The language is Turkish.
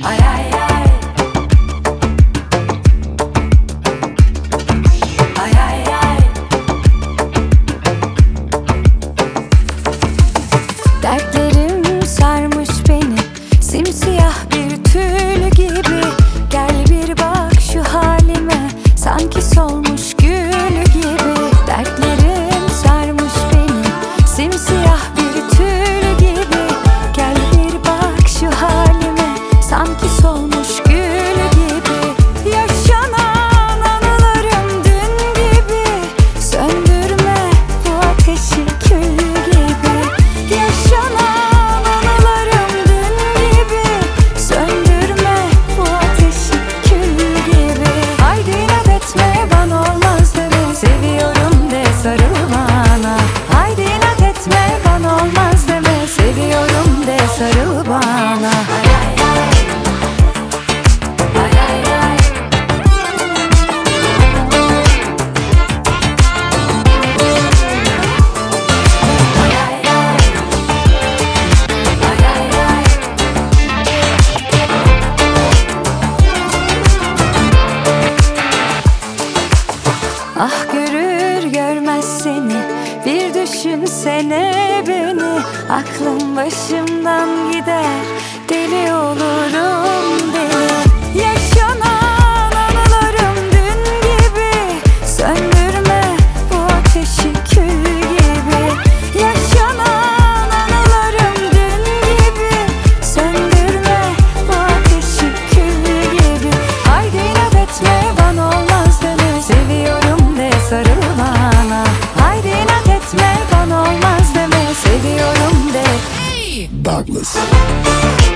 Ay ay ay. Ay ay ay. Dertlerim sarmış beni, simsiyah bir tül gibi. Gel bir bak şu halime, sanki solmuş gül gibi. Dertlerim sarmış beni, simsiyah bir tül gibi. Gel bir bak şu halime, sanki solmuş gül gibi. Yaşanan anılarım dün gibi, söndürme bu ateşi kül gibi. Yaşanan anılarım dün gibi, söndürme bu ateşi kül gibi. Haydi inat etme, bana olmaz deme, seviyorum de sarıl bana. Haydi inat etme, bana olmaz deme, seviyorum de sarıl bana. Ay ay ay. Ay ay ay. Ay ay ay. Ay ay ay. Ah görür görmez seni, bir düşünsene beni. Aklım başımdan gider, deli olurum deli. Yaşanan anılarım dün gibi, söndürme bu ateşi kül gibi. Yaşanan anılarım dün gibi, söndürme bu ateşi kül gibi. Haydi inat etme, bana olmaz deme, seviyorum de sarıl bana. Haydi inat etme, bana olmaz deme, seviyorum de. Douglas.